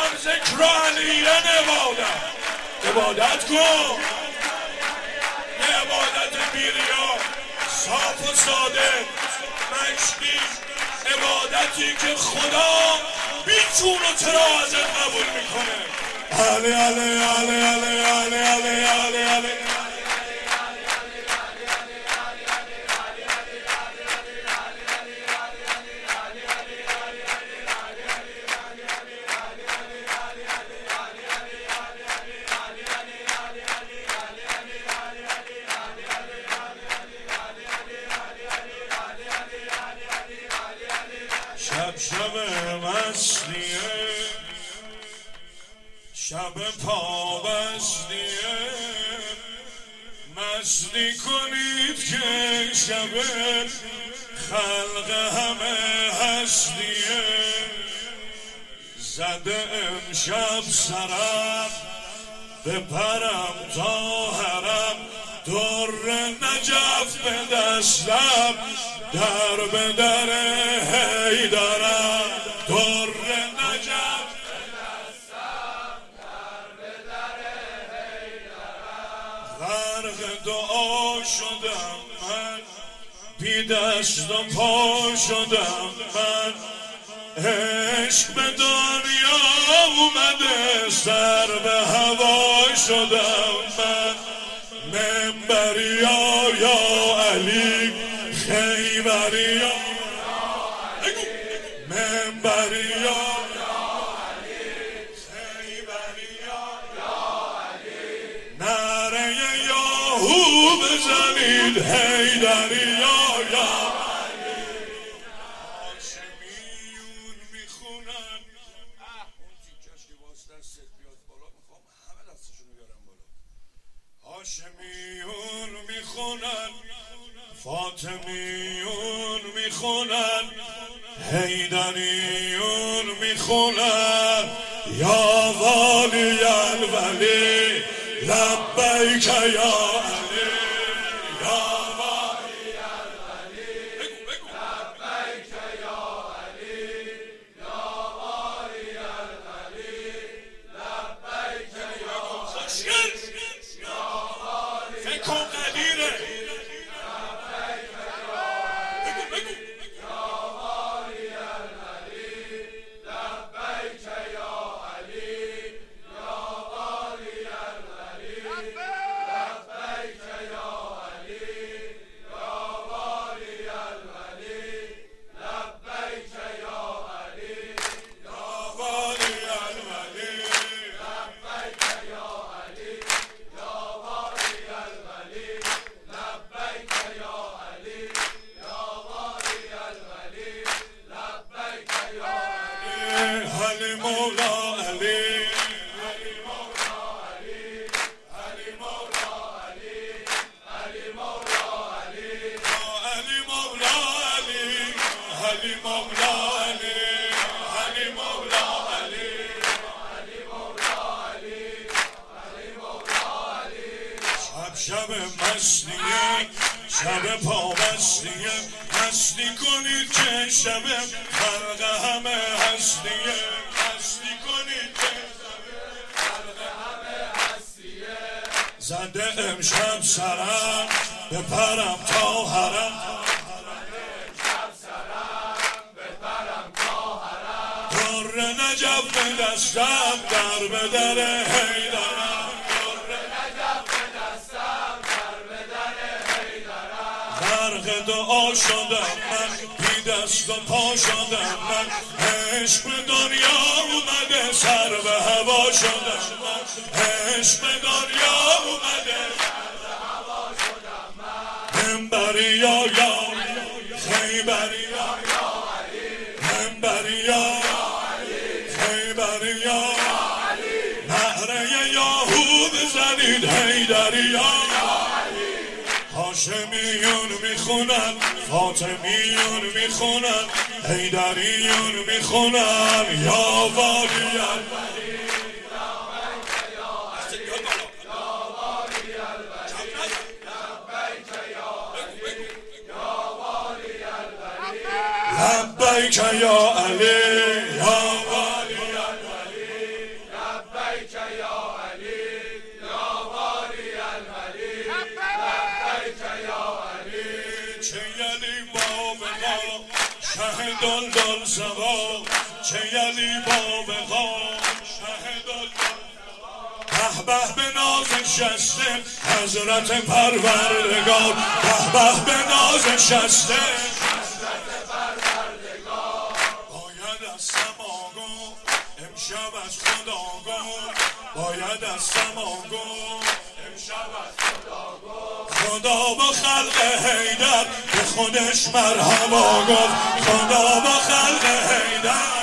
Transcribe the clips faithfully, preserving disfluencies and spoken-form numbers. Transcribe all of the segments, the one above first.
ذکر علی عبادت عبادت کن، یه عبادت بیریا صاف و ساده مشتی، عبادتی که خدا بیچون و چرا ازت قبول میکنه. علی علی علی علی علی علی علی علی شب شب مستیه، شب پابستیه، مستی کنید که شب خلق همه هستیه. زده امشب سرم بپرم تا حرم، در نجف به دستم در به در حیدرم، در نجف به دستم در به در حیدرم. غرق دعا شدم من، بی دست و پا شدم من، عشق به دنیا اومده سر به هوا شدم من. منبریا یا علی، خیبریا منبریا یا علی، خیبریا یا علی، نعره یاهو بزنید حیدریا یا علی. هاشمیون میخونن، اون تیکش که باز دست بیاد بالا، میخوام همه دستشون بیارم بالا. هاشمیون میخونن، فاطمیون میخونن، حیدریون میخونن، یا والی الولی لبیک یا علی، یا والی الولی لبیک یا علی، یا والی الولی لبیک یا علی، یا والی فکر قدیره شب مستیه، شب پابستیه، مستی کنید که شب خلق همه هستیه، مستی کنید که شب خلق همه هستیه. زده امشب سرم بپرم تا حرم، در نجف به دستم در به در حیدرم، غرق دعا شدم من، بی دست و پا شدم من، عشق به دنیا اومده سر به هوا شدم من، عشق به دنیا اومده سر به هوا شدم من. منبریا یا خیبریا یا علی، منبریا خیبریا یا علی، نعره یاهو بزنید حیدریا. هاشمیون میخونن، فاطمیون میخونن، حیدریون میخونن، یا والی الولی لبیک یا علی، یا والی الولی لبیک یا علی، یا والی الولی لبیک یا علی، یا والی الولی دل دل سوا چه یلی با بقا شه دل به به به ناز شسته حضرت پروردگار به به به ناز شسته حضرت پروردگار باید از سما گفت امشب از خدا گفت باید از سما گفت امشب از خدا گفت خدا با خلق حیدر به خودش مرحبا گفت خدا با خلق حیدر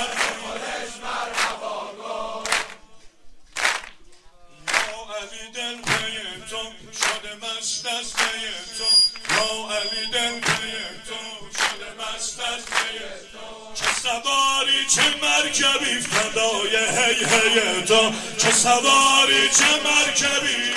دل پی تو شده مست از پی تو یا علی دل پی تو شده مست از پی تو چه سواری چه مرکبی فدای هی هی تو چه سواری چه مرکبی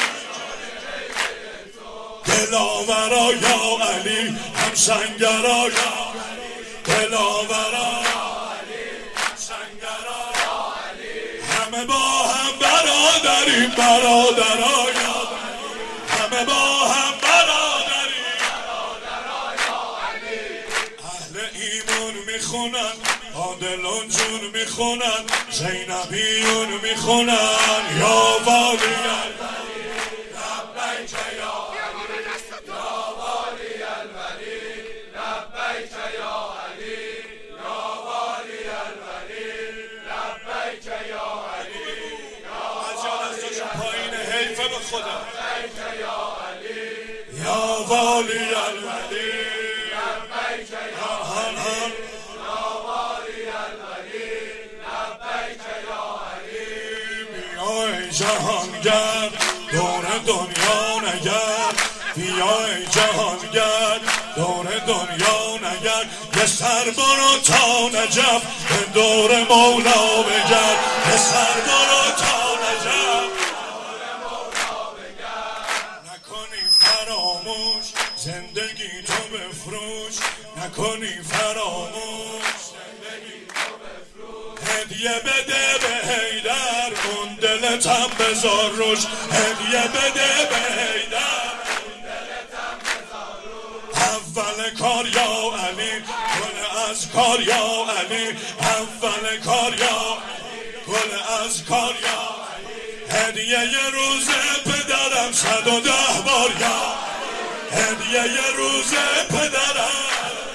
دلاورا یا علی هم سنگرا یا دلاورا یا علی هم سنگرا یا علی همه با هم برادریم برادرای همه با هم برادریم برادرای علی اهل ایمان میخونن عادلان جون میخونن زینبیون میخونن یا والی الولی لبیک یا علی یا والی الولی لبیک یا علی یا والی الولی لبیک یا علی پایین حیفه به خدا یا والی الولی لبیک یا علی یا والی الولی لبیک یا علی بیای جهانگر دور دنیا نگر بیای جهانگر دور دنیا نگر یه سر برو تا نجف به دور مولا بگرد یه سر برو تا نجف فراموش زندگی تو بفروش نکنی فراموش زندگی تو بفروش هدیه بده به حیدر اون دلتم بذار روش هدیه بده به حیدر اون دلتم بذار روش اول کار یا علی گل از کار یا علی اول کار یا گل از کار یا هدیه یه روز پدرم صد و ده بار یا هدیه یه روز پدرم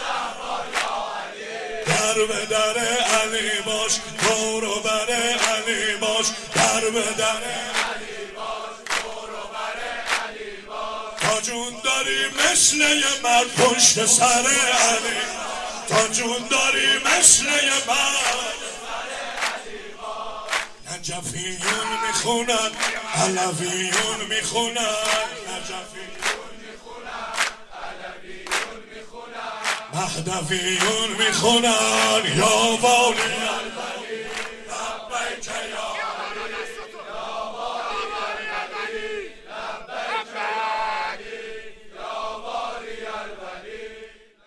در به در علی باش دور بر علی باش در به در علی باش دور بر علی باش تا جون داری مثل یه مرد پشت سر علی تا جون داری مثل یه مرد نجفیون میخونن علویون میخونن نجفیون میخونن علویون میخونن مهدویون میخونن یا والی الولی